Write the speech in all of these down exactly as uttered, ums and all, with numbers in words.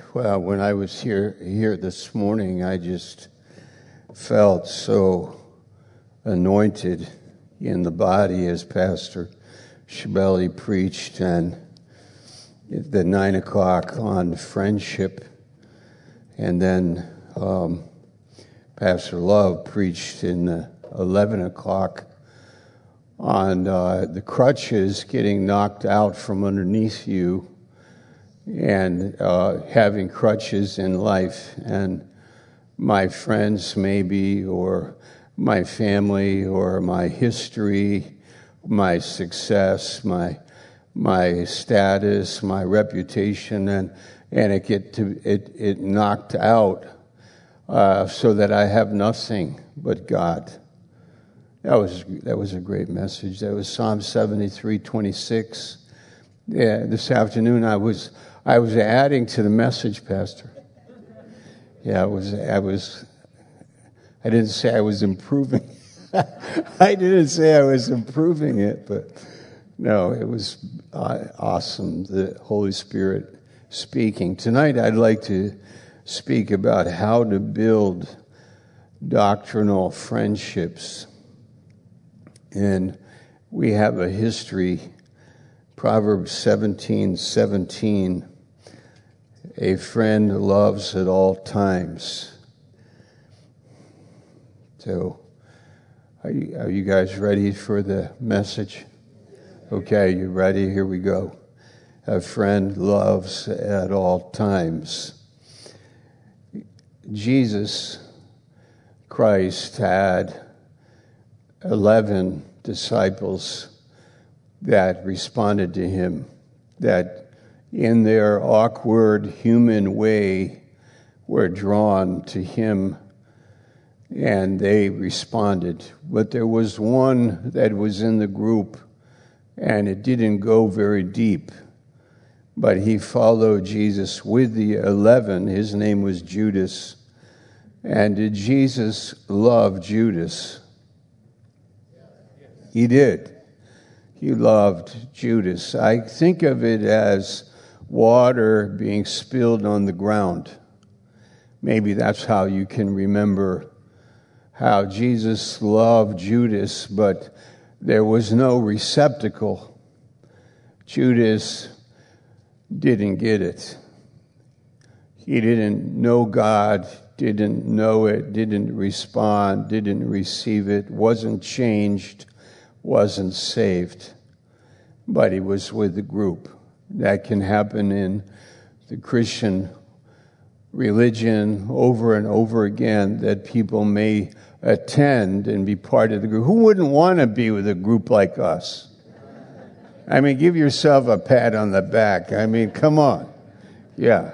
Well, when I was here here this morning, I just felt so anointed in the body as Pastor Shabeli preached, and the nine o'clock on friendship, and then um, Pastor Love preached in the eleven o'clock on uh, the crutches getting knocked out from underneath you, and uh, having crutches in life. And my friends maybe, or my family, or my history, my success, my my status, my reputation, and and it get to it it knocked out uh, so that I have nothing but God. That was that was a great message. That was Psalm seventy-three twenty-six. Yeah, this afternoon I was I was adding to the message, Pastor. Yeah, I was I was I didn't say I was improving. I didn't say I was improving it, but no, it was uh, awesome. The Holy Spirit speaking. Tonight I'd like to speak about how to build doctrinal friendships. And we have a history, Proverbs seventeen seventeen, a friend loves at all times. So, are you, are you guys ready for the message? Okay, you ready? Here we go. A friend loves at all times. Jesus Christ had eleven disciples that responded to him, that in their awkward human way were drawn to him, and they responded. But there was one that was in the group, and it didn't go very deep, but he followed Jesus with the eleven. His name was Judas. And did Jesus love Judas? He did. He loved Judas. I think of it as water being spilled on the ground. Maybe that's how you can remember how Jesus loved Judas, but there was no receptacle. Judas didn't get it. He didn't know God, didn't know it, didn't respond, didn't receive it, wasn't changed, wasn't saved, but he was with the group. That can happen in the Christian religion over and over again, that people may attend and be part of the group. Who wouldn't want to be with a group like us? I mean, give yourself a pat on the back. I mean, come on. Yeah.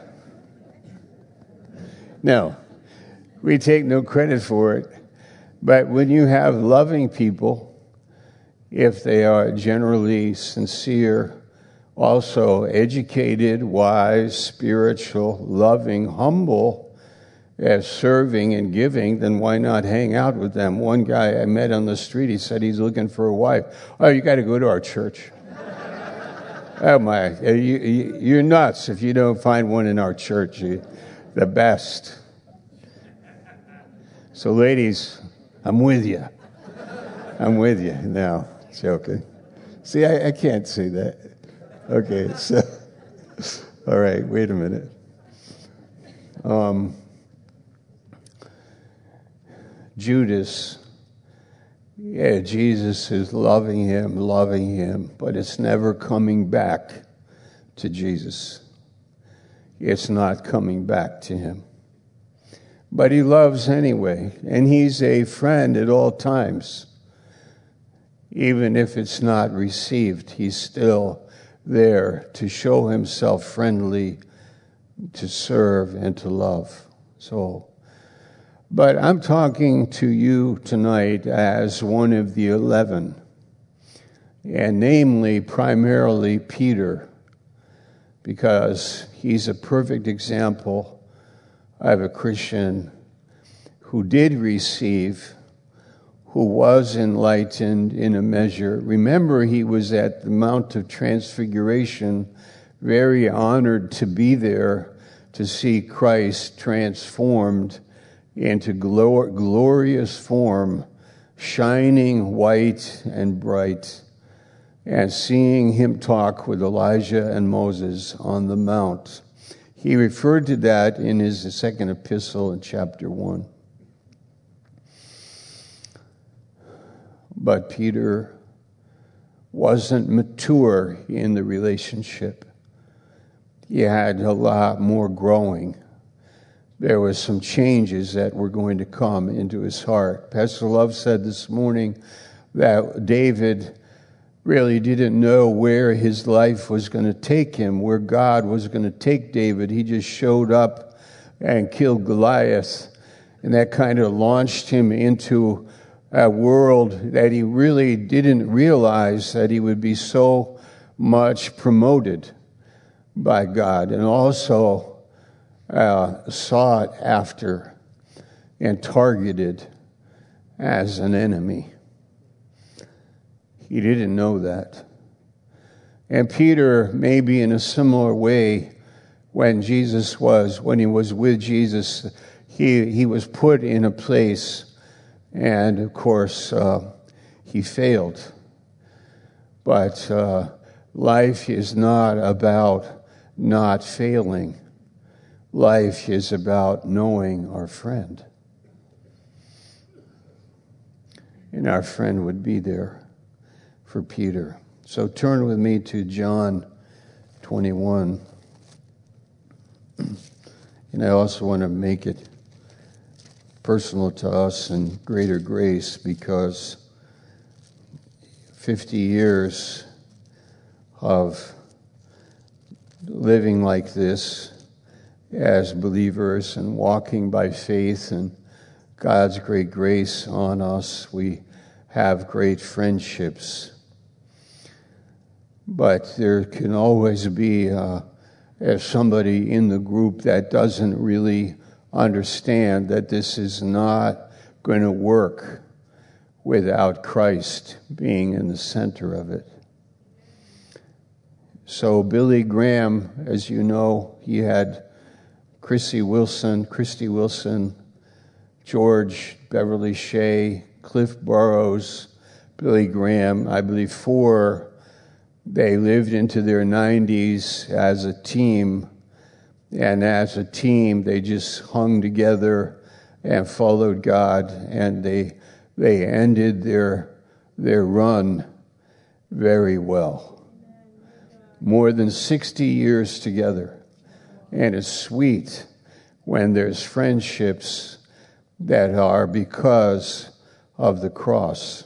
No, we take no credit for it. But when you have loving people, if they are generally sincere, also educated, wise, spiritual, loving, humble, as serving and giving, then why not hang out with them? One guy I met on the street, he said he's looking for a wife. Oh, you got to go to our church. Oh my, you, you, you're nuts if you don't find one in our church. You, the best. So ladies, I'm with you. I'm with you now. Joking. See, I, I can't say that. Okay, so, all right, wait a minute. Um, Judas, yeah, Jesus is loving him, loving him, but it's never coming back to Jesus. It's not coming back to him. But he loves anyway, and he's a friend at all times. Even if it's not received, he's still there to show himself friendly, to serve, and to love. So, but I'm talking to you tonight as one of the eleven, and namely, primarily Peter, because he's a perfect example of a Christian who did receive, who was enlightened in a measure. Remember, he was at the Mount of Transfiguration, very honored to be there, to see Christ transformed into glor- glorious form, shining white and bright, and seeing him talk with Elijah and Moses on the mount. He referred to that in his second epistle in chapter one. But Peter wasn't mature in the relationship. He had a lot more growing. There was some changes that were going to come into his heart. Pastor Love said this morning that David really didn't know where his life was going to take him, where God was going to take David. He just showed up and killed Goliath, and that kind of launched him into a world that he really didn't realize that he would be so much promoted by God and also uh, sought after and targeted as an enemy. He didn't know that. And Peter, maybe in a similar way, when Jesus was, when he was with Jesus, he, he was put in a place, and of course, uh, he failed. But uh, life is not about not failing. Life is about knowing our friend. And our friend would be there for Peter. So turn with me to John twenty-one. And I also want to make it personal to us in greater grace, because fifty years of living like this as believers and walking by faith and God's great grace on us, we have great friendships. But there can always be uh, somebody in the group that doesn't really understand that this is not going to work without Christ being in the center of it. So Billy Graham, as you know, he had Chrissy Wilson, Christy Wilson, George Beverly Shea, Cliff Burrows, Billy Graham, I believe four. They lived into their nineties as a team, and as a team, they just hung together and followed God, and they they ended their their run very well. More than sixty years together, and it's sweet when there's friendships that are because of the cross.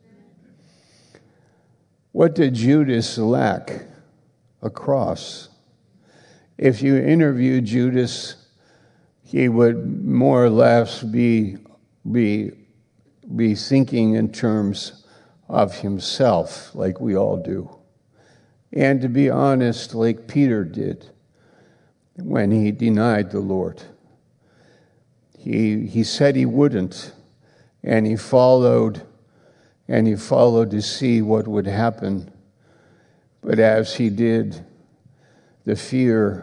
What did Judas lack? A cross. If you interview Judas, he would more or less be, be, be thinking in terms of himself, like we all do. And to be honest, like Peter did when he denied the Lord. He, he said he wouldn't, and he followed And he followed to see what would happen. But as he did, the fear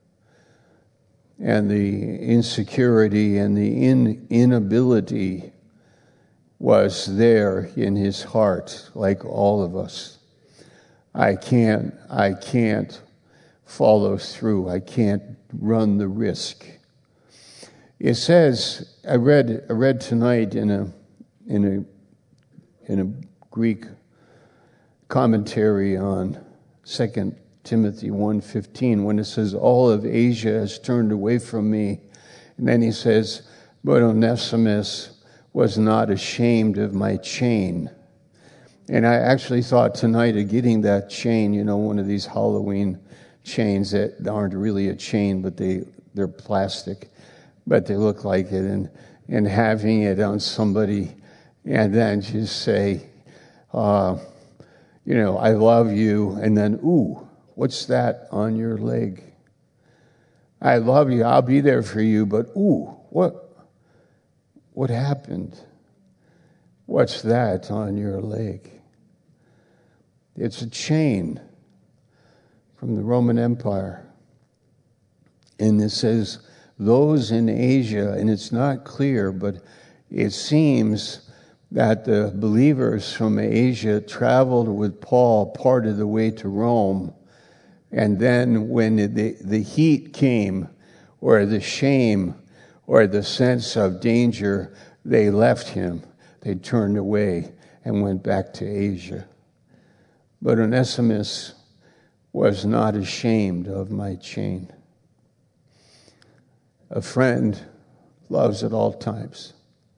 and the insecurity and the in, inability was there in his heart, like all of us. I can't, I can't follow through. I can't run the risk. It says, I read, I read tonight in a, in a, in a Greek commentary on Second Timothy one fifteen, when it says, all of Asia has turned away from me. And then he says, but Onesimus was not ashamed of my chain. And I actually thought tonight of getting that chain, you know, one of these Halloween chains that aren't really a chain, but they, they're plastic, but they look like it, and, and having it on somebody. And then just say, uh, you know, I love you. And then, ooh, what's that on your leg? I love you. I'll be there for you. But ooh, what, what happened? What's that on your leg? It's a chain from the Roman Empire. And it says, those in Asia, and it's not clear, but it seems that the believers from Asia traveled with Paul part of the way to Rome. And then when the, the heat came, or the shame, or the sense of danger, they left him. They turned away and went back to Asia. But Onesimus was not ashamed of my chain. A friend loves at all times.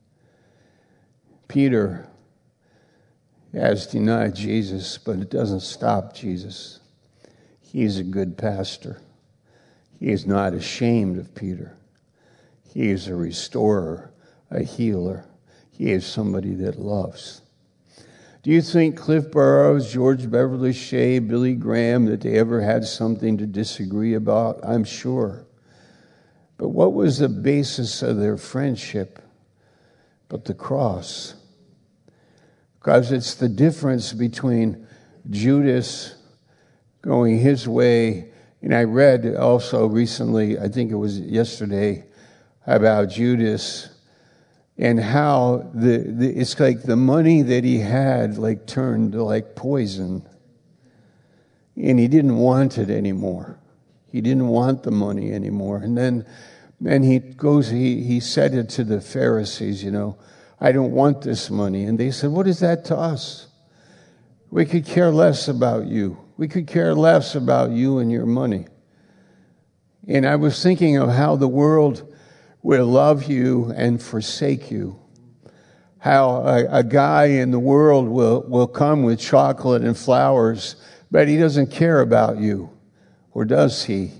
Peter has denied Jesus, but it doesn't stop Jesus. He's a good pastor. He is not ashamed of Peter. He is a restorer, a healer. He is somebody that loves. Do you think Cliff Burrows, George Beverly Shea, Billy Graham, that they ever had something to disagree about? I'm sure. But what was the basis of their friendship but the cross? Because it's the difference between Judas going his way, and I read also recently, I think it was yesterday, about Judas and how the, the it's like the money that he had like turned to like poison, and he didn't want it anymore. He didn't want the money anymore. And then and he goes, he, he said it to the Pharisees, you know, I don't want this money. And they said, what is that to us? We could care less about you. We could care less about you and your money. And I was thinking of how the world will love you and forsake you. How a, a guy in the world will, will come with chocolate and flowers, but he doesn't care about you. Or does he?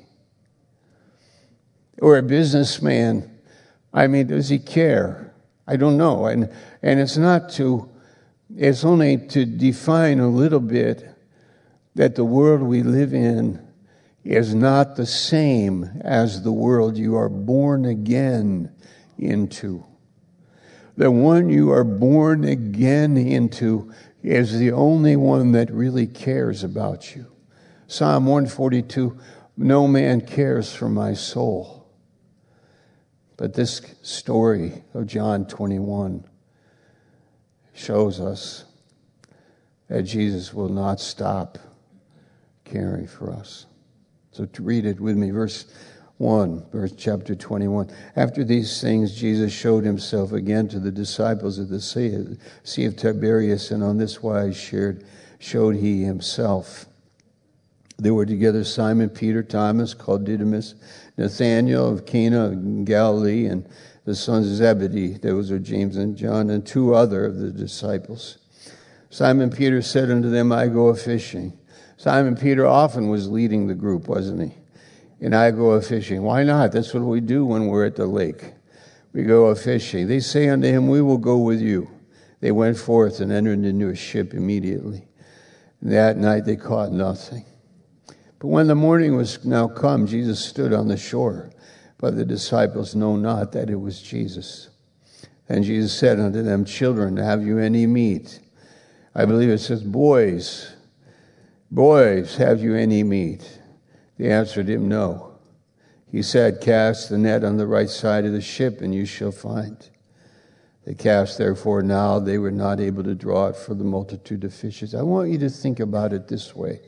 Or a businessman, I mean, does he care? I don't know. And and it's not to, it's only to define a little bit that the world we live in is not the same as the world you are born again into. The one you are born again into is the only one that really cares about you. Psalm one forty-two, no man cares for my soul. But this story of John twenty-one shows us that Jesus will not stop caring for us. So to read it with me, verse one, verse chapter twenty-one. After these things, Jesus showed himself again to the disciples at the sea, sea of Tiberias, and on this wise shared, showed he himself. There were together Simon, Peter, Thomas, called Didymus, Nathanael of Cana of Galilee, and the sons of Zebedee, those are James and John, and two other of the disciples. Simon Peter said unto them, I go a-fishing. Simon Peter often was leading the group, wasn't he? And I go a-fishing. Why not? That's what we do when we're at the lake. We go a-fishing. They say unto him, we will go with you. They went forth and entered into a ship immediately. And that night they caught nothing. But when the morning was now come, Jesus stood on the shore, but the disciples know not that it was Jesus. And Jesus said unto them, children, have you any meat? I believe it says, boys, boys, have you any meat? They answered him, no. He said, cast the net on the right side of the ship, and you shall find. They cast, therefore, now they were not able to draw it for the multitude of fishes. I want you to think about it this way.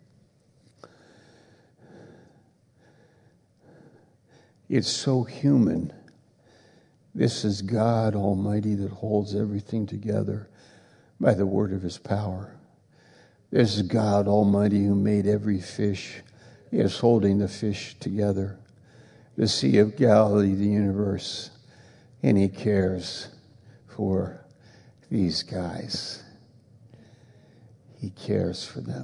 It's so human. This is God Almighty that holds everything together by the word of his power. This is God Almighty who made every fish. He is holding the fish together. The Sea of Galilee, the universe. And he cares for these guys. He cares for them.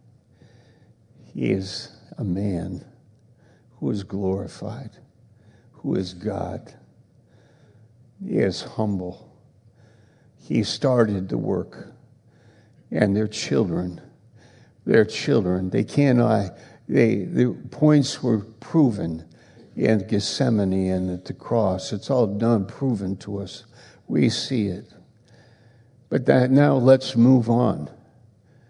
He is a man who is glorified, who is God. He is humble. He started the work. And their children, their children, they cannot, they, the points were proven in Gethsemane and at the cross. It's all done, proven to us. We see it. But that now let's move on.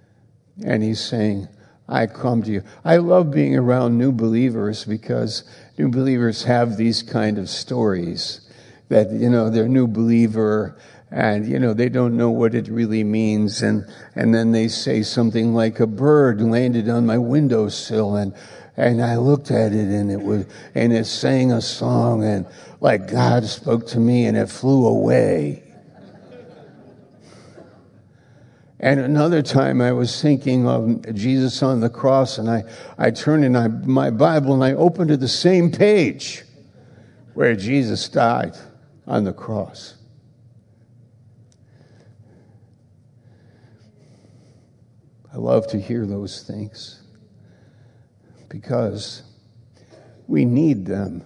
And he's saying, I come to you. I love being around new believers because new believers have these kind of stories that, you know, they're a new believer and, you know, they don't know what it really means. And, and then they say something like, a bird landed on my windowsill and, and I looked at it and it was, and it sang a song and like God spoke to me and it flew away. And another time I was thinking of Jesus on the cross and I, I turned in I, my Bible and I opened to the same page where Jesus died on the cross. I love to hear those things because we need them.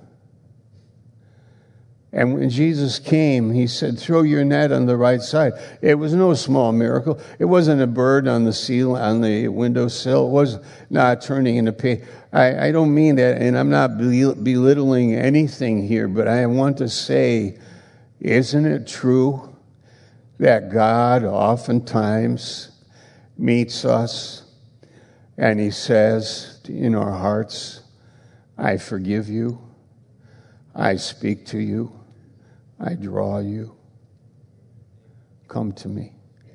And when Jesus came, he said, throw your net on the right side. It was no small miracle. It wasn't a bird on the seal, on the windowsill. It was not turning into pay. I, I don't mean that, and I'm not belittling anything here, but I want to say, isn't it true that God oftentimes meets us and he says in our hearts, I forgive you, I speak to you, I draw you, come to me.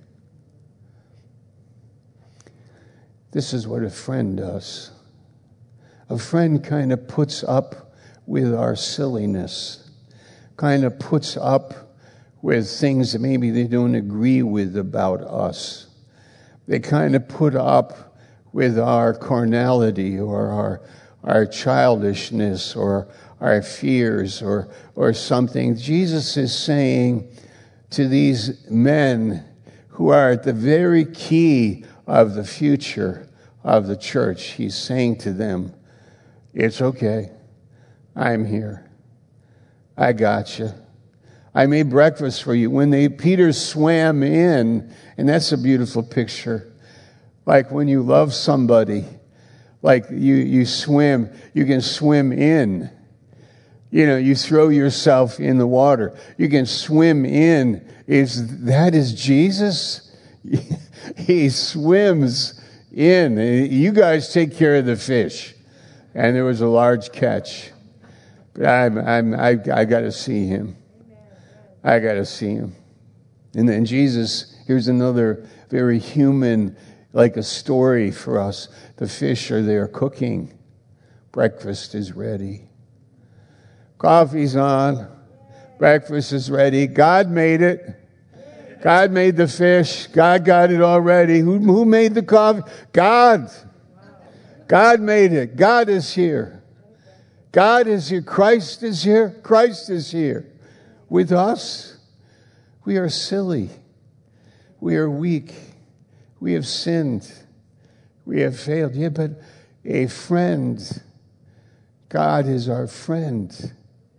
This is what a friend does. A friend kind of puts up with our silliness, kind of puts up with things that maybe they don't agree with about us. They kind of put up with our carnality or our our childishness or our fears or or something. Jesus is saying to these men who are at the very key of the future of the church, he's saying to them, it's okay. I'm here. I got you. I made breakfast for you. When they Peter swam in, and that's a beautiful picture. Like when you love somebody, like you, you swim, you can swim in. You know, you throw yourself in the water. You can swim in. Is that is Jesus? He swims in. You guys take care of the fish. And there was a large catch. But I'm, I'm, I, I got to see him. I got to see him. And then Jesus, here's another very human, like a story for us. The fish are there cooking. Breakfast is ready. Coffee's on. Breakfast is ready. God made it. God made the fish. God got it already. Who, who made the coffee? God. God made it. God is here. God is here. Christ is here. Christ is here. With us, we are silly. We are weak. We have sinned. We have failed. Yeah, but a friend, God is our friend.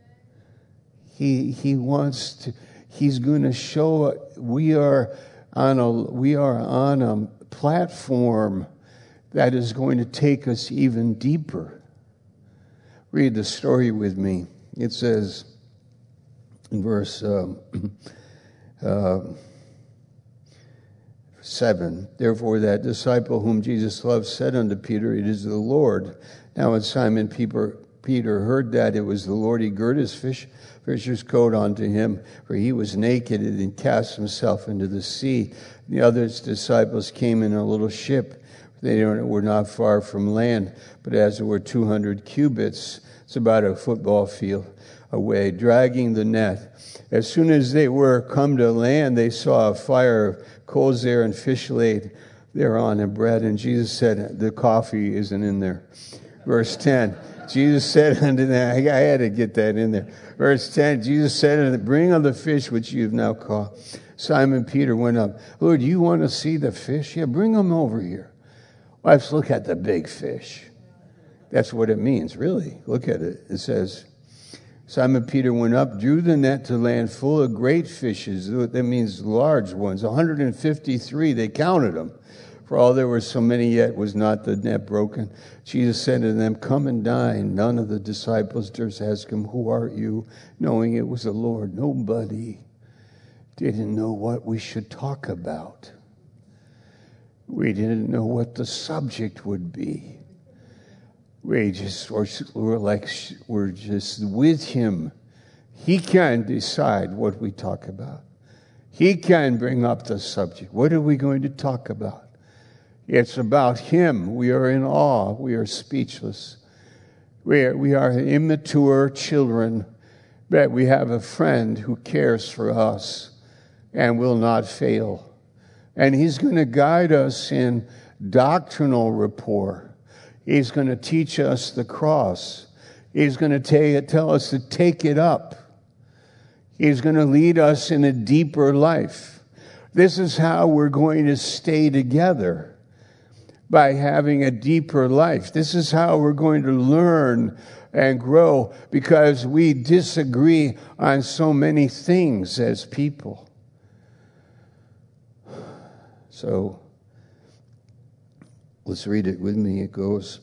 He he wants to. He's going to show. We are on a we are on a platform that is going to take us even deeper. Read the story with me. It says in verse um, uh, seven, therefore that disciple whom Jesus loved said unto Peter, it is the Lord. Now when Simon Peter, Peter heard that it was the Lord, he girt his fish, fisher's coat onto him, for he was naked, and cast himself into the sea. The other disciples came in a little ship. They were not far from land, but as it were two hundred cubits, it's about a football field away, dragging the net. As soon as they were come to land, they saw a fire of coals there and fish laid thereon and bread. And Jesus said, the coffee isn't in there. Verse ten, Jesus said unto them, I had to get that in there. Verse ten, Jesus said unto them, bring of the fish which you have now caught. Simon Peter went up. Lord, you want to see the fish? Yeah, bring them over here. Let's look at the big fish. That's what it means, really. Look at it. It says, Simon Peter went up, drew the net to land full of great fishes. That means large ones. one hundred fifty-three, they counted them. For all there were so many, yet was not the net broken. Jesus said to them, come and dine. None of the disciples durst ask him, who art you? Knowing it was the Lord. Nobody didn't know what we should talk about. We didn't know what the subject would be. we just, we're, we're like, we're just with him. He can decide what we talk about. He can bring up the subject. What are we going to talk about? It's about him. We are in awe. We are speechless. We are, we are immature children, but we have a friend who cares for us and will not fail. And he's going to guide us in doctrinal rapport. He's going to teach us the cross. He's going to take, tell us to take it up. He's going to lead us in a deeper life. This is how we're going to stay together, by having a deeper life. This is how we're going to learn and grow, because we disagree on so many things as people. So, let's read it with me. It goes,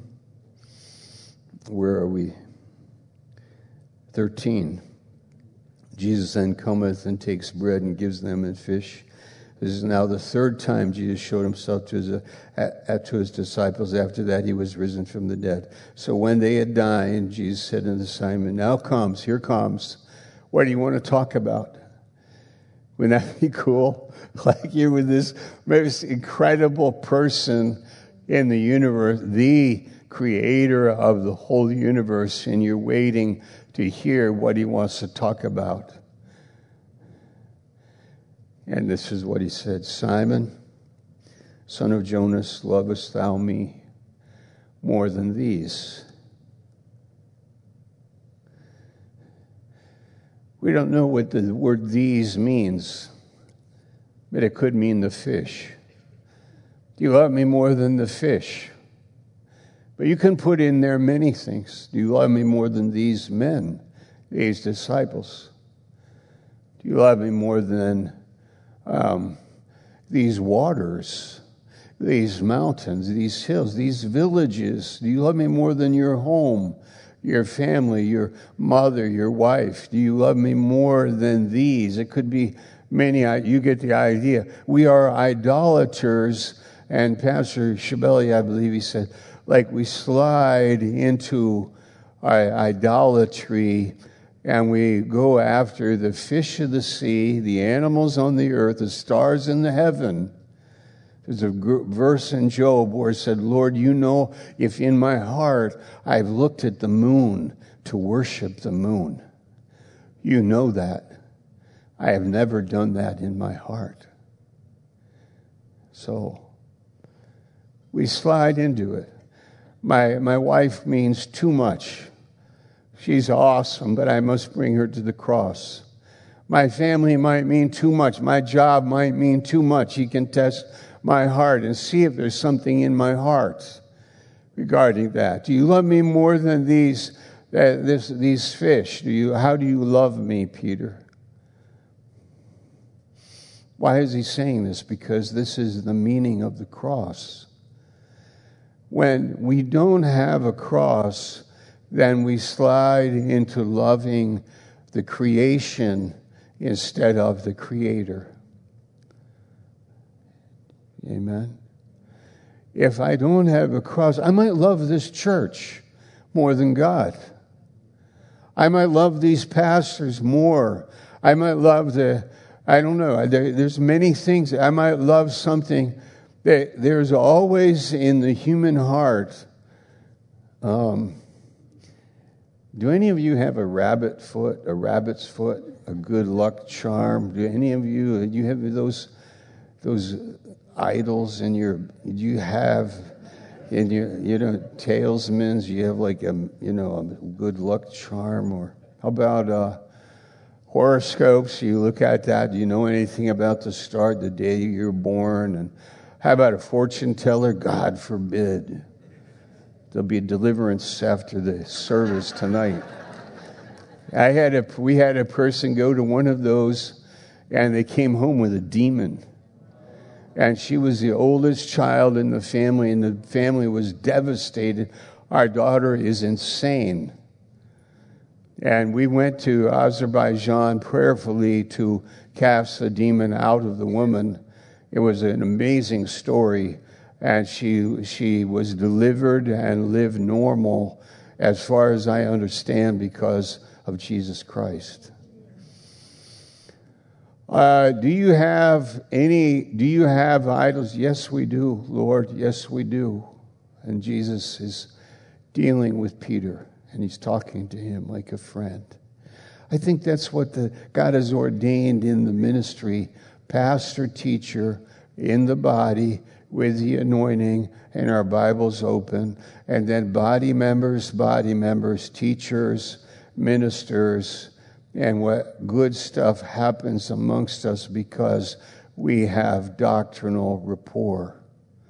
where are we? thirteen. Jesus then cometh and takes bread and gives them and fish. This is now the third time Jesus showed himself to his, uh, to his disciples. After that, he was risen from the dead. So when they had dined, Jesus said unto Simon, now comes, here comes. What do you want to talk about? Wouldn't that be cool? Like you're with this most incredible person in the universe, the creator of the whole universe, and you're waiting to hear what he wants to talk about. And this is what he said, Simon, son of Jonas, lovest thou me more than these? We don't know what the word these means, but it could mean the fish. Do you love me more than the fish? But you can put in there many things. Do you love me more than these men, these disciples? Do you love me more than um, these waters, these mountains, these hills, these villages? Do you love me more than your home, your family, your mother, your wife? Do you love me more than these? It could be many. You get the idea. We are idolaters, and Pastor Shibeli, I believe he said, like we slide into idolatry and we go after the fish of the sea, the animals on the earth, the stars in the heaven. There's a verse in Job where it said, Lord, you know if in my heart I've looked at the moon to worship the moon. You know that. I have never done that in my heart. So we slide into it. My my wife means too much. She's awesome, but I must bring her to the cross. My family might mean too much. My job might mean too much. He can test my heart and see if there's something in my heart regarding that. Do you love me more than these uh, this these fish? Do you? How do you love me, Peter? Why is he saying this? Because this is the meaning of the cross. When we don't have a cross, then we slide into loving the creation instead of the Creator. Amen. If I don't have a cross, I might love this church more than God. I might love these pastors more. I might love the, I don't know, there, there's many things. I might love something. There's always in the human heart, um, do any of you have a rabbit foot, a rabbit's foot, a good luck charm? Do any of you, do you have those those idols in your, do you have in your, you know, talismans, you have like a, you know, a good luck charm? Or how about uh, horoscopes? You look at that, do you know anything about the star, the day you're born? And how about a fortune teller? God forbid. There'll be a deliverance after the service tonight. I had a, we had a person go to one of those, and they came home with a demon. And she was the oldest child in the family, and the family was devastated. Our daughter is insane. And we went to Azerbaijan prayerfully to cast the demon out of the woman. It was an amazing story. and she she was delivered and lived normal, as far as I understand, because of Jesus Christ. Uh, do you have any, do you have idols? Yes, we do, Lord. Yes, we do. And Jesus is dealing with Peter, and he's talking to him like a friend. I think that's what the God has ordained in the ministry, pastor, teacher, in the body, with the anointing, and our Bibles open, and then body members, body members, teachers, ministers, and what good stuff happens amongst us because we have doctrinal rapport.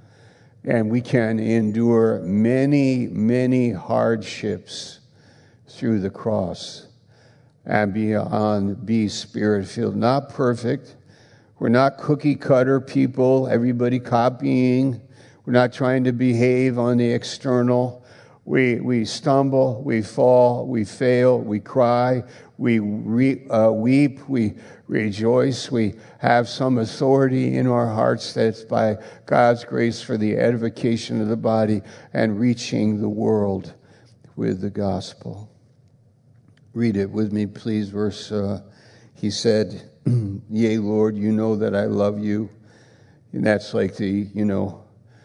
And we can endure many, many hardships through the cross and be on, be spirit-filled. Not perfect. We're not cookie-cutter people, everybody copying. We're not trying to behave on the external. We we stumble, we fall, we fail, we cry, we re, uh, weep, we rejoice. We have some authority in our hearts that's by God's grace for the edification of the body and reaching the world with the gospel. Read it with me, please. Verse, uh, he said, "Yea, Lord, you know that I love you." And that's like the, you know,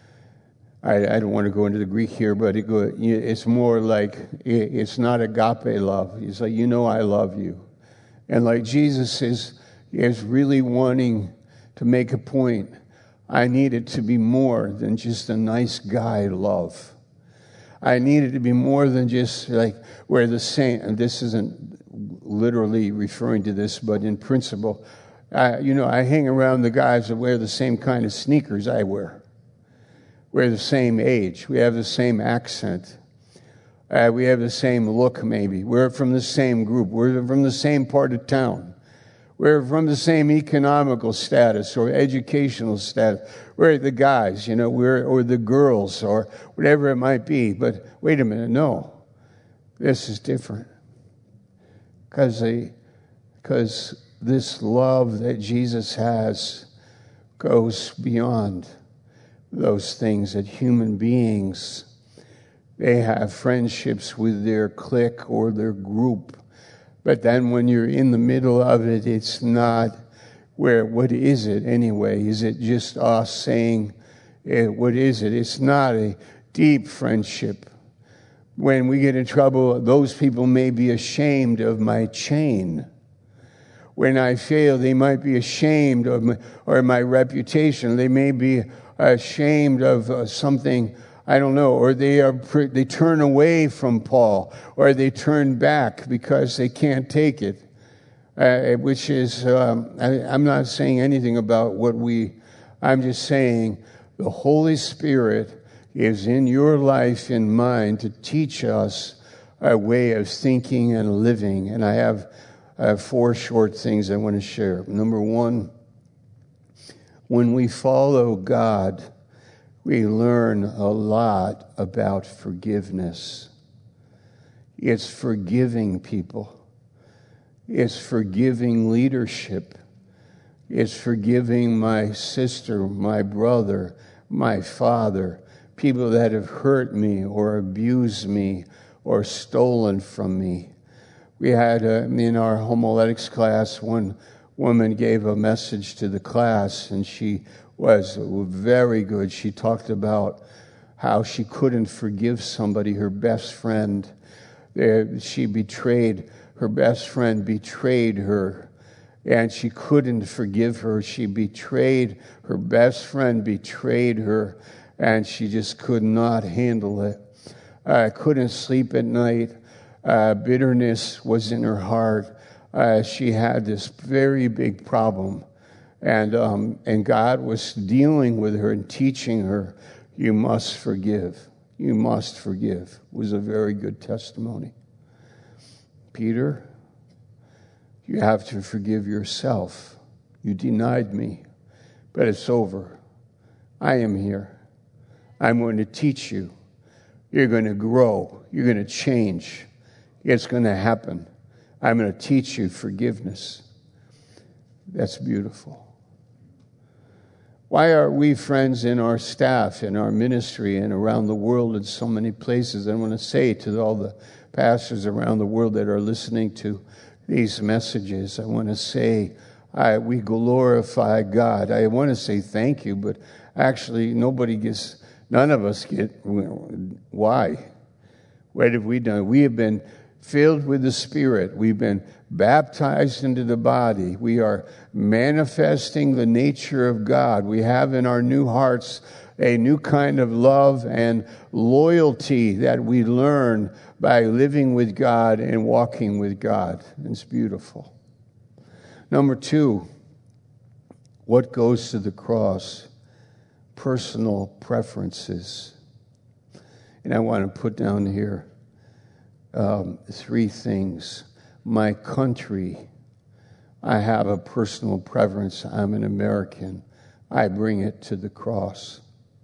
I, I don't want to go into the Greek here, but it go, it's more like, it's not agape love. It's like, you know I love you. And like Jesus is, is really wanting to make a point. I need it to be more than just a nice guy love. I need it to be more than just like where the saint, and this isn't literally referring to this, but in principle, I, you know, I hang around the guys that wear the same kind of sneakers I wear. We're the same age. We have the same accent. Uh, we have the same look, maybe. We're from the same group. We're from the same part of town. We're from the same economical status or educational status. We're the guys, you know, we're or the girls or whatever it might be. But wait a minute, no. This is different. Because because this love that Jesus has goes beyond those things, that human beings, they have friendships with their clique or their group. But then when you're in the middle of it, it's not where, what is it anyway? Is it just us saying, eh, what is it? It's not a deep friendship. When we get in trouble, those people may be ashamed of my chain. When I fail, they might be ashamed of my, or my reputation. They may be ashamed of uh, something, I don't know, or they are they turn away from Paul, or they turn back because they can't take it, uh, which is, um, I, I'm not saying anything about what we, I'm just saying the Holy Spirit is in your life and mine to teach us a way of thinking and living. And I have uh, four short things I want to share. Number one, when we follow God, we learn a lot about forgiveness. It's forgiving people. It's forgiving leadership. It's forgiving my sister, my brother, my father, people that have hurt me or abused me or stolen from me. We had, uh, in our homiletics class, one woman gave a message to the class, and she was very good. She talked about how she couldn't forgive somebody, her best friend. She betrayed, her best friend betrayed her, and she couldn't forgive her. She betrayed, her best friend betrayed her, and she just could not handle it. Uh, couldn't sleep at night. Uh, bitterness was in her heart. Uh, she had this very big problem, and um, and God was dealing with her and teaching her, you must forgive. You must forgive. It was a very good testimony. Peter, you have to forgive yourself. You denied me, but it's over. I am here. I'm going to teach you. You're going to grow. You're going to change. It's going to happen. I'm going to teach you forgiveness. That's beautiful. Why are we friends in our staff, in our ministry, and around the world in so many places? I want to say to all the pastors around the world that are listening to these messages, I want to say I, we glorify God. I want to say thank you, but actually nobody gets, none of us get, why? What have we done? We have been filled with the Spirit. We've been baptized into the body. We are manifesting the nature of God. We have in our new hearts a new kind of love and loyalty that we learn by living with God and walking with God. It's beautiful. Number two, what goes to the cross? Personal preferences. And I want to put down here um, three things. My country, I have a personal preference. I'm an American. I bring it to the cross.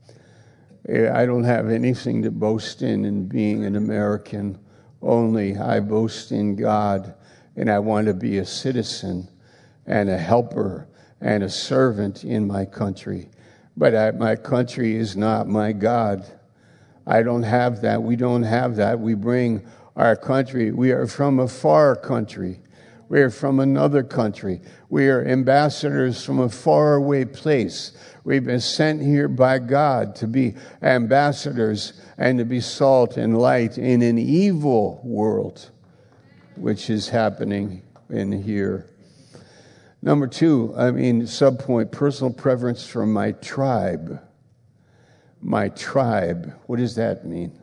I don't have anything to boast in in being an American. Only I boast in God, and I want to be a citizen and a helper and a servant in my country. But I, my country is not my God. I don't have that. We don't have that. We bring our country. We are from a far country. We are from another country. We are ambassadors from a faraway place. We've been sent here by God to be ambassadors and to be salt and light in an evil world, which is happening in here. Number two, I mean, subpoint, personal preference for my tribe. My tribe. What does that mean?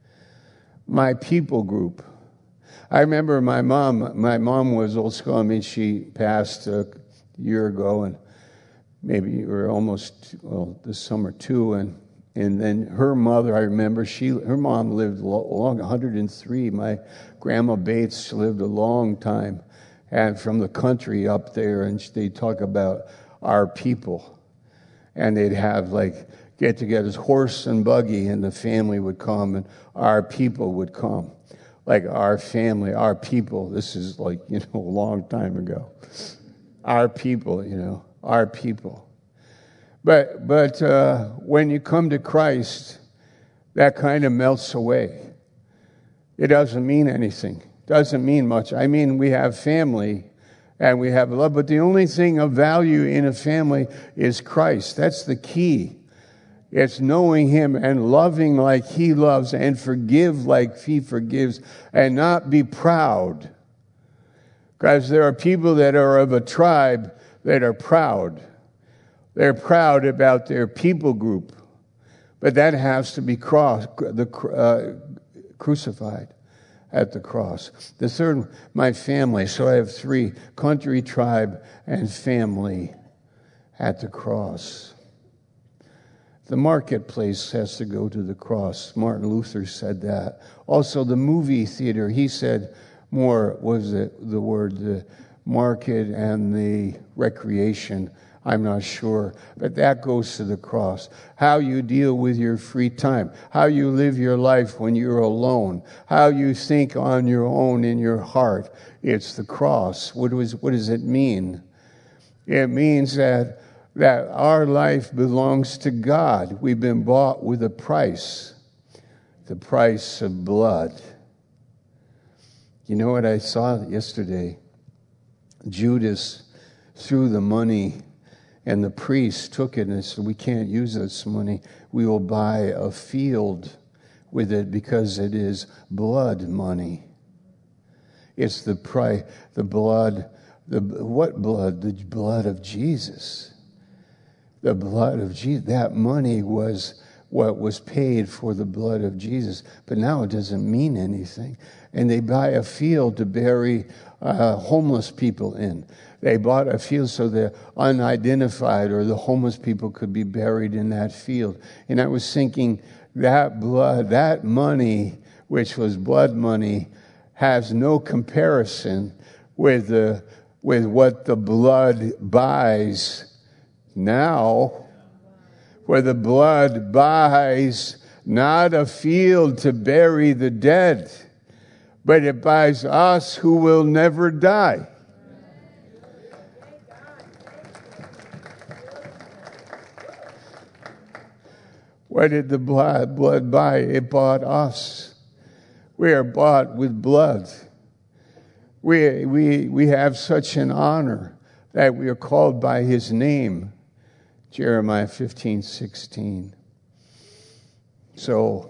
My people group. I remember my mom, my mom was old school. I mean, she passed a year ago, and maybe or almost, well, this summer too. And and then her mother, I remember, she her mom lived long, one hundred three. My grandma Bates lived a long time, and from the country up there, and they talk about our people. And they'd have like get-togethers, horse and buggy, and the family would come, and our people would come. Like our family, our people. This is like, you know, a long time ago. Our people, you know, our people. But but uh, when you come to Christ, that kind of melts away. It doesn't mean anything. Doesn't mean much. I mean, we have family and we have love, but the only thing of value in a family is Christ. That's the key. It's knowing Him and loving like He loves and forgive like He forgives and not be proud. Because there are people that are of a tribe that are proud. They're proud about their people group. But that has to be cross, the, uh, crucified at the cross. The third, my family. So I have three: country, tribe, and family at the cross. The marketplace has to go to the cross. Martin Luther said that. Also, the movie theater, he said more, was it the word, the market and the recreation. I'm not sure. But that goes to the cross. How you deal with your free time. How you live your life when you're alone. How you think on your own in your heart. It's the cross. What does, what does it mean? It means that that our life belongs to God. We've been bought with a price, the price of blood. You know what I saw yesterday? Judas threw the money, and the priest took it and said, we can't use this money. We will buy a field with it because it is blood money. It's the price, the blood, the what blood? The blood of Jesus. The blood of Jesus. That money was what was paid for the blood of Jesus. But now it doesn't mean anything. And they buy a field to bury uh, homeless people in. They bought a field so the unidentified or the homeless people could be buried in that field. And I was thinking, that blood, that money, which was blood money, has no comparison with the with what the blood buys now, where the blood buys not a field to bury the dead, but it buys us who will never die. What did the blood, blood buy? It bought us. We are bought with blood. We, we, we have such an honor that we are called by his name. Jeremiah fifteen sixteen. So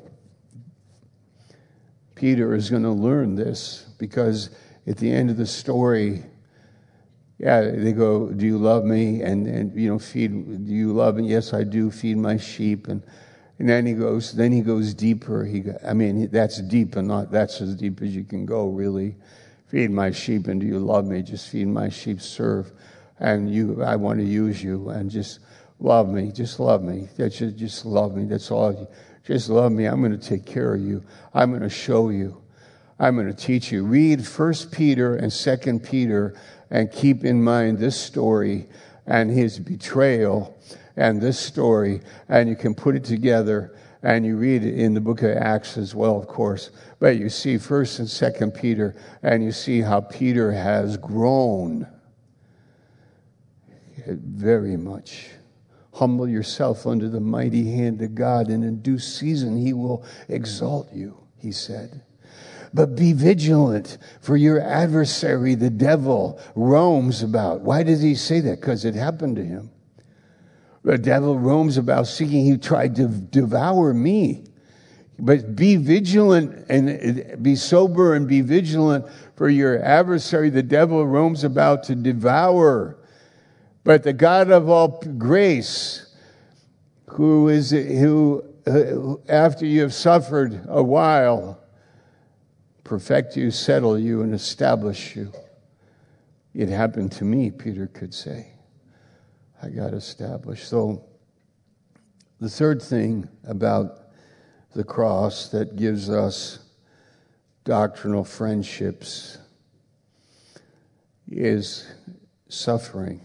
Peter is going to learn this, because at the end of the story, yeah, they go, do you love me? And, and you know, feed, do you love me? Yes, I do. Feed my sheep. And and then he goes, then he goes deeper. He, I mean, that's deep, and not that's as deep as you can go, really. Feed my sheep, and do you love me? Just feed my sheep, serve. And you, I want to use you, and just love me. Just love me. That's just, just love me. That's all. Just love me. I'm going to take care of you. I'm going to show you. I'm going to teach you. Read First Peter and Second Peter, and keep in mind this story and his betrayal and this story, and you can put it together, and you read it in the book of Acts as well, of course. But you see First and Second Peter, and you see how Peter has grown very much. Humble yourself under the mighty hand of God, and in due season he will exalt you, he said. But be vigilant, for your adversary, the devil, roams about. Why did he say that? Because it happened to him. The devil roams about seeking. He tried to devour me. But be vigilant and be sober and be vigilant, for your adversary, the devil, roams about to devour. But the God of all grace, who is who uh, after you have suffered a while, perfect you, settle you, and establish you. It happened to me, Peter could say. I got established. So the third thing about the cross that gives us doctrinal friendships is suffering.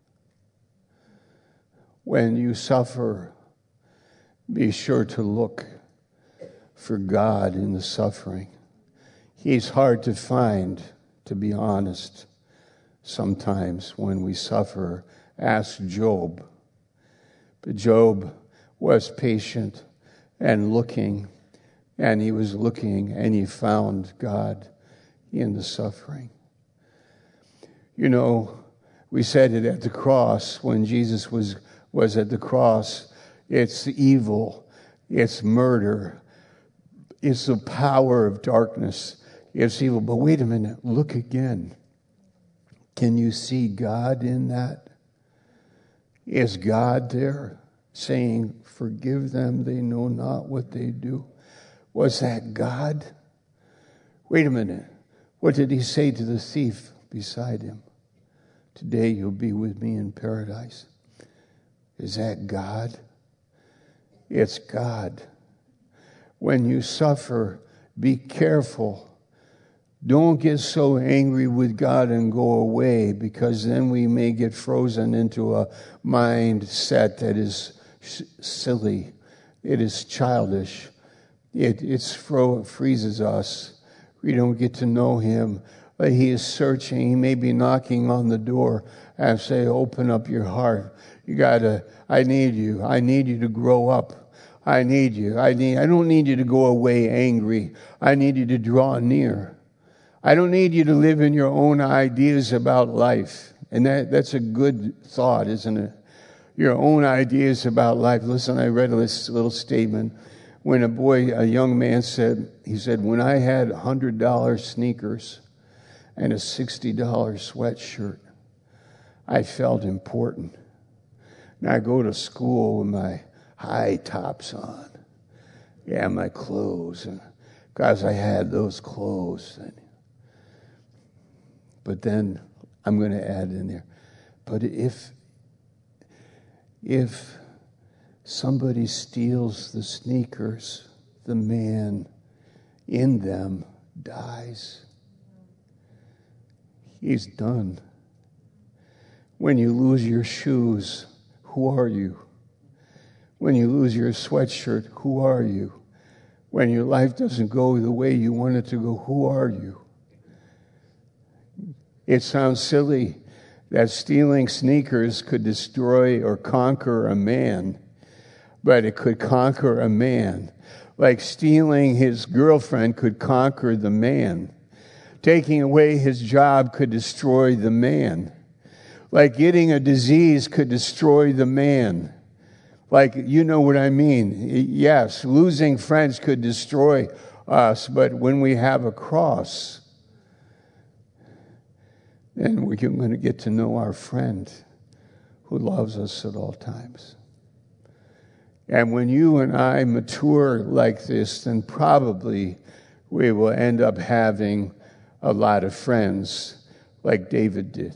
When you suffer, be sure to look for God in the suffering. He's hard to find, to be honest, sometimes when we suffer. Ask Job. But Job was patient and looking, and he was looking, and he found God in the suffering. You know, we said it at the cross, when Jesus was, was at the cross, it's evil, it's murder, it's the power of darkness. It's evil. But wait a minute. Look again. Can you see God in that? Is God there saying, forgive them, they know not what they do? Was that God? Wait a minute. What did he say to the thief beside him? Today you'll be with me in paradise. Is that God? It's God. When you suffer, be careful. Don't get so angry with God and go away, because then we may get frozen into a mindset that is silly. It is childish. It it's fro- freezes us. We don't get to know him. But he is searching. He may be knocking on the door and say, open up your heart. You gotta, I need you. I need you to grow up. I need you. I need, I don't need you to go away angry. I need you to draw near. I don't need you to live in your own ideas about life. And that, that's a good thought, isn't it? Your own ideas about life. Listen, I read this little statement when a boy, a young man said, he said, when I had one hundred dollars sneakers and a sixty dollars sweatshirt, I felt important. Now I go to school with my high tops on. Yeah, my clothes. Because I had those clothes. But then I'm going to add in there, but if if somebody steals the sneakers, the man in them dies. He's done. When you lose your shoes, who are you? When you lose your sweatshirt, who are you? When your life doesn't go the way you want it to go, who are you? It sounds silly that stealing sneakers could destroy or conquer a man, but it could conquer a man. Like stealing his girlfriend could conquer the man. Taking away his job could destroy the man. Like getting a disease could destroy the man. Like, you know what I mean. Yes, losing friends could destroy us, but when we have a cross, then we're going to get to know our friend who loves us at all times. And when you and I mature like this, then probably we will end up having a lot of friends like David did.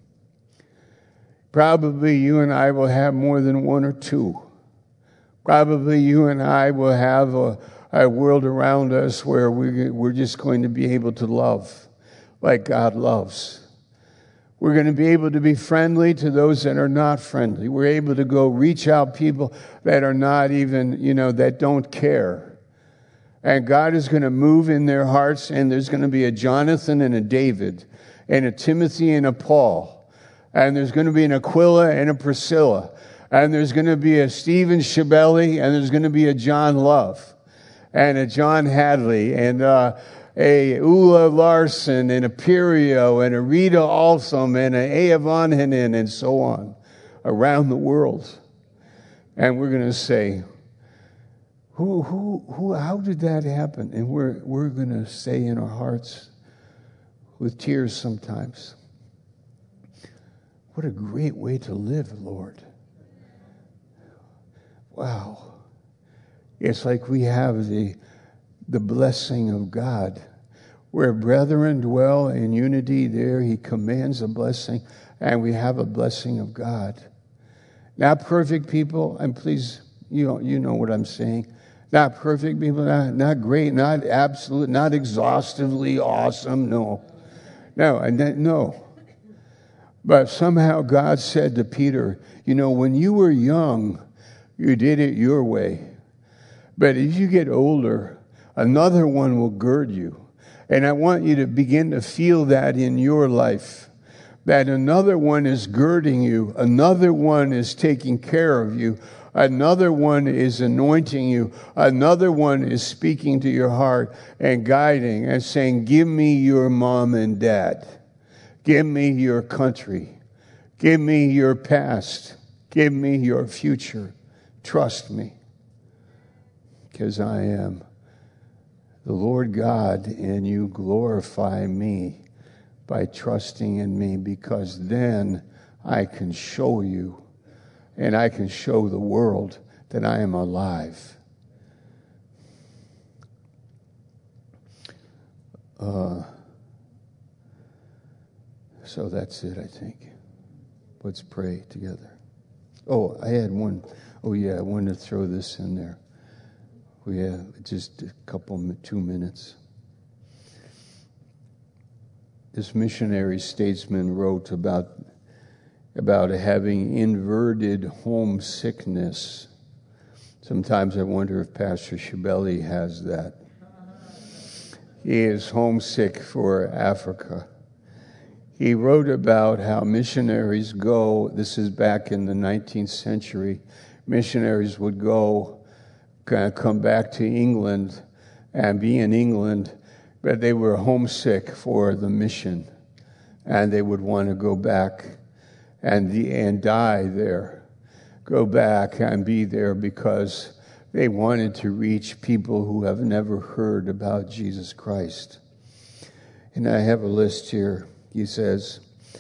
Probably you and I will have more than one or two. Probably you and I will have a, a world around us where we, we're just going to be able to love like God loves. We're going to be able to be friendly to those that are not friendly. We're able to go reach out people that are not even, you know, that don't care. And God is going to move in their hearts, and there's going to be a Jonathan and a David, and a Timothy and a Paul. And there's going to be an Aquila and a Priscilla. And there's going to be a Stephen Shibeli, and there's going to be a John Love, and a John Hadley, and uh, a Ulla Larson, and a Pirio, and a Rita Alsam, and a Ea Vanhanen, and so on, around the world. And we're going to say, who, who, who, how did that happen? And we're, we're going to say in our hearts, with tears sometimes, what a great way to live, Lord. Wow. It's like we have the, the blessing of God. Where brethren dwell in unity, there he commands a blessing, and we have a blessing of God. Not perfect people, and please, you know, you know what I'm saying. Not perfect people, not, not great, not absolute, not exhaustively awesome, no. No, and that, no. But somehow God said to Peter, you know, when you were young, you did it your way. But as you get older, another one will gird you. And I want you to begin to feel that in your life. That another one is girding you. Another one is taking care of you. Another one is anointing you. Another one is speaking to your heart and guiding and saying, give me your mom and dad. Give me your country. Give me your past. Give me your future. Trust me, because I am the Lord God, and you glorify me by trusting in me, because then I can show you and I can show the world that I am alive. Uh, so that's it, I think. Let's pray together. Oh, I had one. Oh, yeah, I wanted to throw this in there. We have just a couple, two minutes. This missionary statesman wrote about, about having inverted homesickness. Sometimes I wonder if Pastor Shibeli has that. He is homesick for Africa. He wrote about how missionaries go, this is back in the nineteenth century, missionaries would go, kind of come back to England and be in England, but they were homesick for the mission, and they would want to go back and, and die there, go back and be there because they wanted to reach people who have never heard about Jesus Christ. And I have a list here. He says,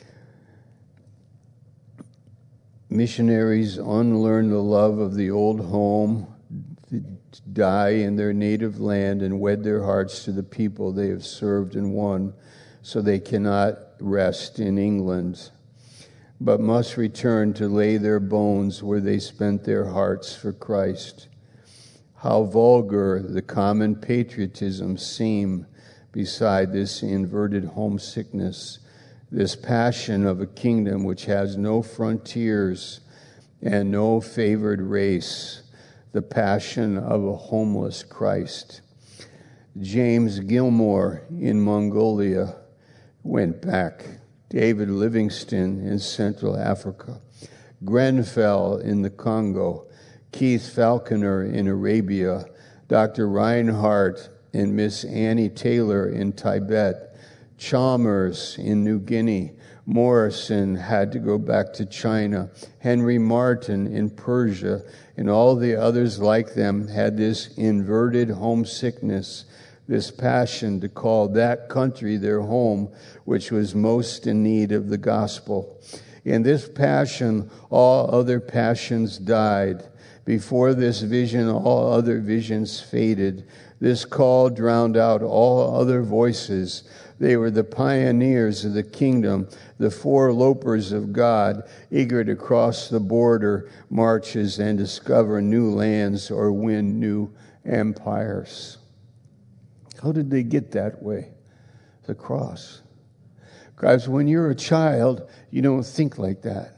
missionaries unlearn the love of the old home, die in their native land, and wed their hearts to the people they have served and won, so they cannot rest in England, but must return to lay their bones where they spent their hearts for Christ. How vulgar the common patriotism seem beside this inverted homesickness, this passion of a kingdom which has no frontiers and no favored race, the passion of a homeless Christ. James Gilmore in Mongolia went back. David Livingstone in Central Africa. Grenfell in the Congo. Keith Falconer in Arabia, Doctor Reinhardt and Miss Annie Taylor in Tibet, Chalmers in New Guinea, Morrison had to go back to China, Henry Martin in Persia, and all the others like them had this inverted homesickness, this passion to call that country their home, which was most in need of the gospel. In this passion, all other passions died. Before this vision, all other visions faded. This call drowned out all other voices. They were the pioneers of the kingdom, the forelopers of God, eager to cross the border marches and discover new lands or win new empires. How did they get that way? The cross. Guys, when you're a child, you don't think like that.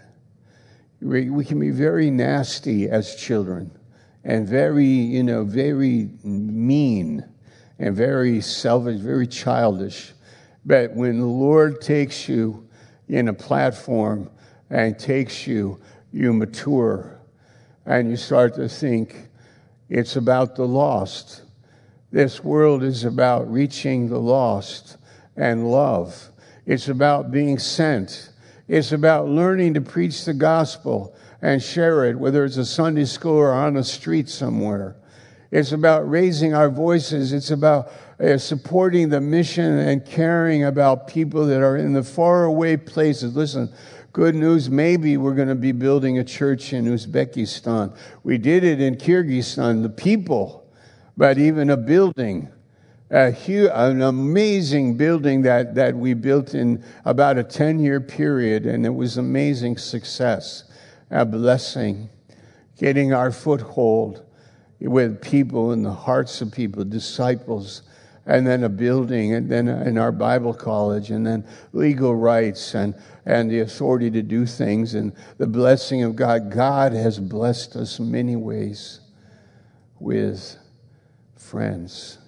We can be very nasty as children and very, you know, very mean and very selfish, very childish. But when the Lord takes you in a platform and takes you, you mature and you start to think it's about the lost. This world is about reaching the lost and love. It's about being sent. It's about learning to preach the gospel and share it, whether it's a Sunday school or on a street somewhere. It's about raising our voices. It's about uh, supporting the mission and caring about people that are in the faraway places. Listen, good news, maybe we're going to be building a church in Uzbekistan. We did it in Kyrgyzstan, the people, but even a building. A huge, an amazing building that, that we built in about a ten-year period, and it was amazing success, a blessing, getting our foothold with people in the hearts of people, disciples, and then a building, and then in our Bible college, and then legal rights and, and the authority to do things, and the blessing of God. God has blessed us many ways with friends.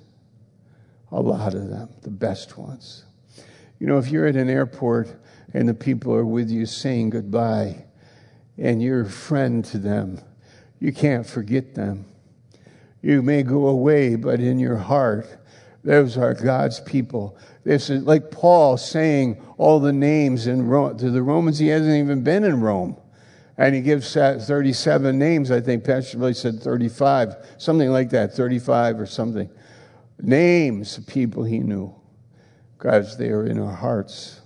A lot of them, the best ones. You know, if you're at an airport and the people are with you saying goodbye and you're a friend to them, you can't forget them. You may go away, but in your heart, those are God's people. This is like Paul saying all the names in Rome, to the Romans. He hasn't even been in Rome. And he gives thirty-seven names. I think Pastor Billy said thirty-five, something like that, thirty-five or something. Names of people he knew, because they are in our hearts.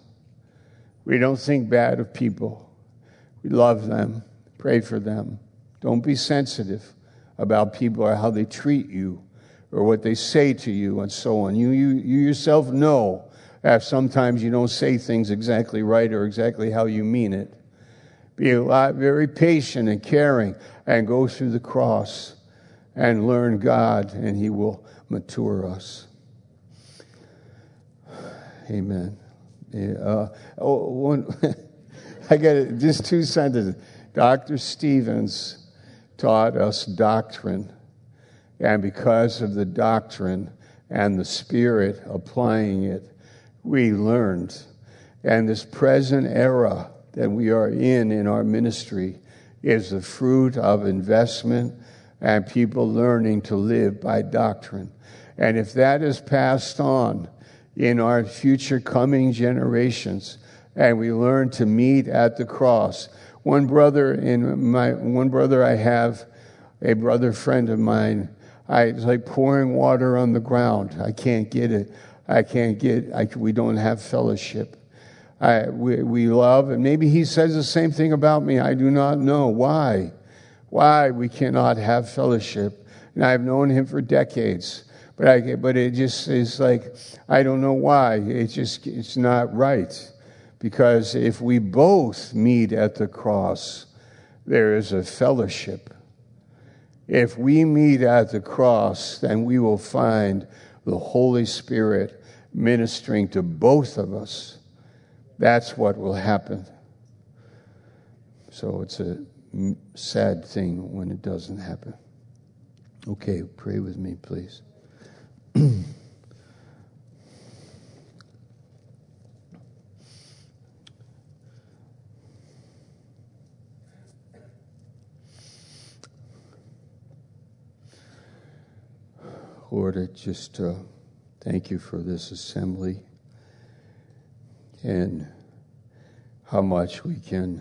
We don't think bad of people. We love them, pray for them. Don't be sensitive about people or how they treat you or what they say to you and so on. You, you, you yourself know that sometimes you don't say things exactly right or exactly how you mean it. Be a lot, very patient and caring, and go through the cross and learn God, and he will mature us. Amen. Yeah, uh, oh, one, I got it, just two sentences. Doctor Stevens taught us doctrine, and because of the doctrine and the Spirit applying it, we learned. And this present era that we are in in our ministry is the fruit of investment and people learning to live by doctrine. And if that is passed on in our future coming generations, and we learn to meet at the cross. One brother in my one brother I have, a brother friend of mine, I it's like pouring water on the ground. I can't get it. I can't get I, we don't have fellowship. I we we love, and maybe he says the same thing about me. I do not know why. Why we cannot have fellowship. And I've known him for decades. But I but it just is like I don't know why. It's just it's not right. Because if we both meet at the cross, there is a fellowship. If we meet at the cross, then we will find the Holy Spirit ministering to both of us. That's what will happen. So it's a sad thing when it doesn't happen. Okay, pray with me, please. Lord, I just uh, thank you for this assembly and how much we can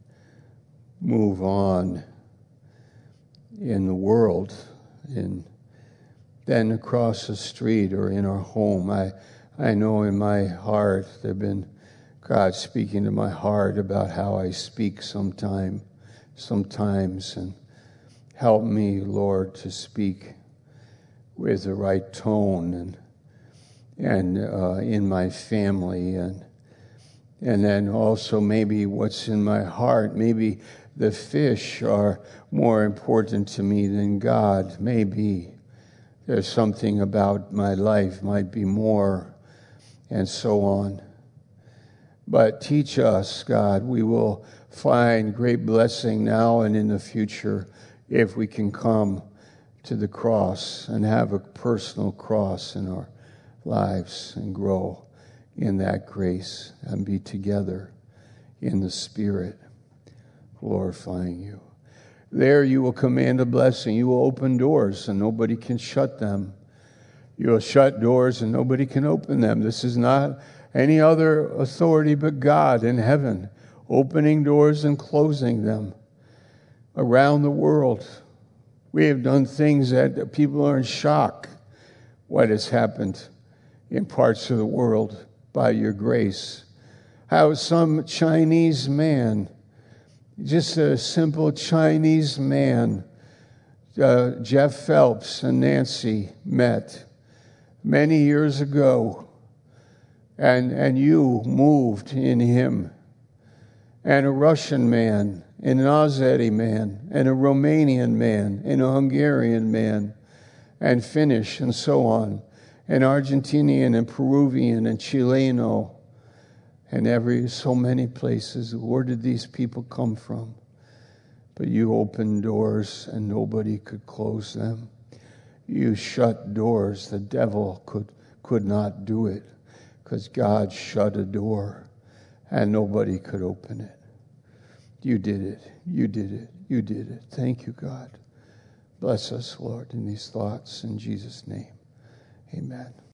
move on in the world and then across the street or in our home. I, I know in my heart there have been God speaking to my heart about how I speak sometime, sometimes, and help me, Lord, to speak with the right tone and and uh, in my family, and and then also maybe what's in my heart. Maybe the fish are more important to me than God. Maybe there's something about my life might be more, and so on. But teach us, God. We will find great blessing now and in the future if we can come to the cross and have a personal cross in our lives and grow in that grace and be together in the Spirit, glorifying you. There you will command a blessing. You will open doors and nobody can shut them. You will shut doors and nobody can open them. This is not any other authority but God in heaven, opening doors and closing them around the world. We have done things that people are in shock what has happened in parts of the world by your grace. How some Chinese man, just a simple Chinese man, uh, Jeff Phelps and Nancy met many years ago. And and you moved in him, and a Russian man, and an Azeri man, and a Romanian man, and a Hungarian man, and Finnish, and so on, and Argentinian, and Peruvian, and Chileno, and every so many places. Where did these people come from? But you opened doors, and nobody could close them. You shut doors. The devil could could not do it. Because God shut a door and nobody could open it. You did it. You did it. You did it. Thank you, God. Bless us, Lord, in these thoughts. In Jesus' name, amen.